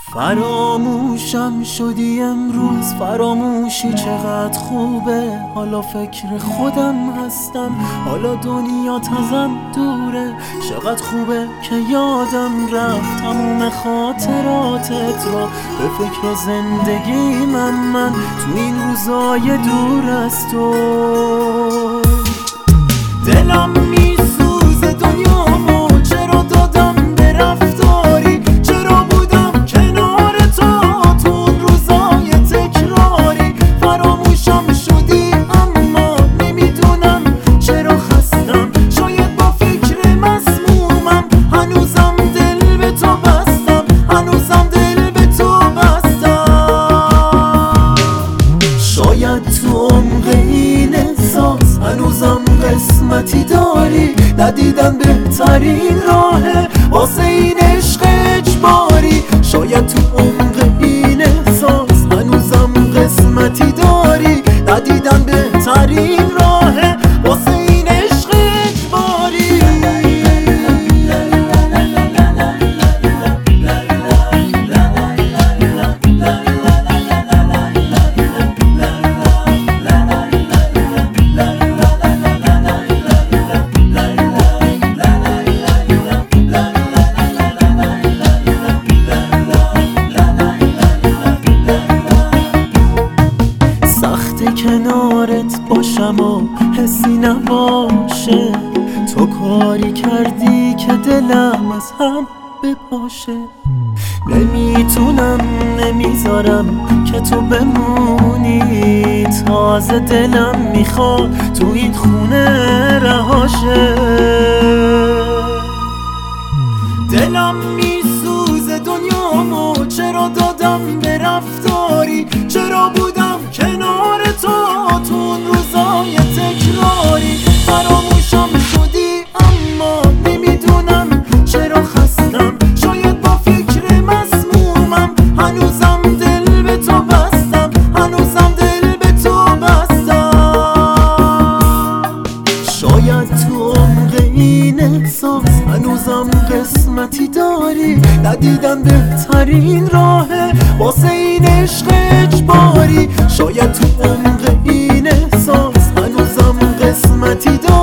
فراموشم شدی امروز، فراموشی چقدر خوبه. حالا فکر خودم هستم، حالا دنیا ازم دوره. چقدر خوبه که یادم رفت تموم خاطراتت را. به فکر زندگی من تو این روزای دور از تو. دلم میسوزه دنیامو چرا دادم به رفتاری، چرا بودم کنار تو تو اون روزای تکراری. فراموشم شدی اما نمیدونم چرا خستم، شاید با فکر مسمومم. هنوزم دل به تو بستم، هنوزم دل به تو بستم. شاید تو عمق این احساس هنوزم قسمتی داری، ندیدن بهترین راهه واسه این عشق اجباری. شاید تو عمق این احساس هنوزم قسمتی داری، ندیدن بهترین راهه واسه این عشق اجباری. کنارت باشم و حسی نباشه، تو کاری کردی که دلم از هم بپاشه. نمیتونم نمیذارم که تو بمونی، تازه دلم میخواد تو این خونه رهاشه. دلم میسوزه دنیامو چرا دادم به رفتاری، چرا بودم کنار تو تو اون روزای تکراری. فراموشم شدی اما نمیدونم چرا خستم، شاید با فکر مسمومم. هنوزم دل به تو بستم، هنوزم دل به تو بستم. شاید تو عمق این احساس هنوزم قسمتی داری، ندیدن بهترین راهه واسه این عشق اجباری. شاید تو عمق این احساس هنوزم قسمتی داری،